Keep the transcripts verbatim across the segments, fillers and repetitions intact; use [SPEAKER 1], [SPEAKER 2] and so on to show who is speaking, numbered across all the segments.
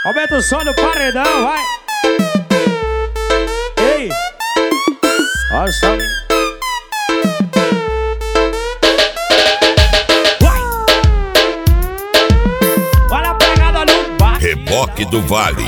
[SPEAKER 1] Aumenta o som do paredão, vai. Ei, olha só. Vai. Olha a pegada no bar.
[SPEAKER 2] Reboque do Vale.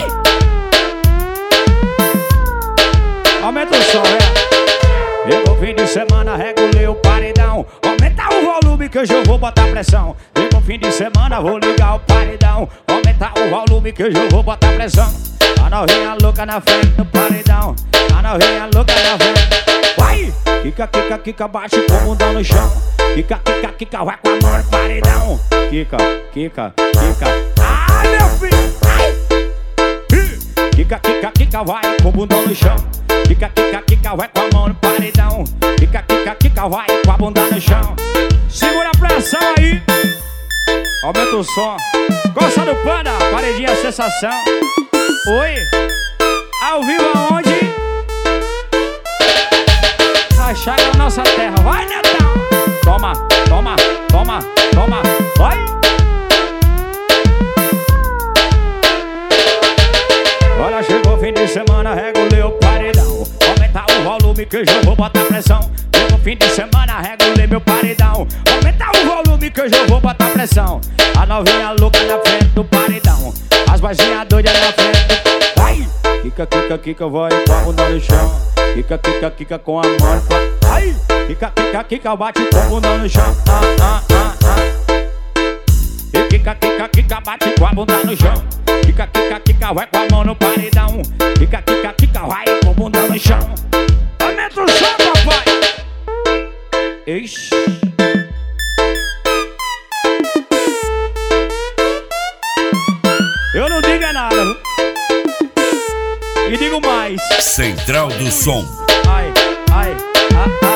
[SPEAKER 1] Aumenta o som, é. Chegou fim de semana, regulei o paredão. Aumenta o volume que hoje eu vou botar pressão. Chegou fim de semana, vou ligar o paredão. Aumenta o volume que hoje eu vou botar pressão. A novinha louca na frente do paredão. A novinha louca na frente. Vai! Kika, kika, kika, bate com o bundão no chão. Kika, kika, kika, vai com a mão no paredão. Kika, kika, kika. Ai, meu filho! Ai! Kika, kika, kika, vai com o bundão no chão. Kika, kika, kika, vai com a mão no paredão. Kika, kika, kika, vai com a bunda no chão. Segura a pressão aí. Aumenta o som. Gosta do Panda? Paredinha sensação. Oi. Ao vivo aonde? Na chácara da nossa terra. Vai, Netão. Toma, toma, toma, toma. Vai. Olha, chegou fim de semana, regulei o paredão. Aumenta o volume que hoje eu vou botar pressão. Chegou fim de semana, regulei meu paredão. Aumenta o volume que hoje eu vou botar pressão. A novinha louca na frente do paredão. As vozinhas doidas na frente. Vai! Kika, kika, kika, vai com a bunda no chão. Kika, kika, kika com a mão. Vai! Kika, kika, kika, bate com a bunda no chão. Ah, ah, ah, ah. E kika, kika, kika, bate com a bunda no chão. Kika, kika, kika, vai com a mão no paredão. Kika, kika, kika, vai com a bunda no chão. Aumenta o som, papai! Ixi. Eu não digo é nada. E digo mais.
[SPEAKER 2] Central do Som.
[SPEAKER 1] Ai, ai, ai, ai.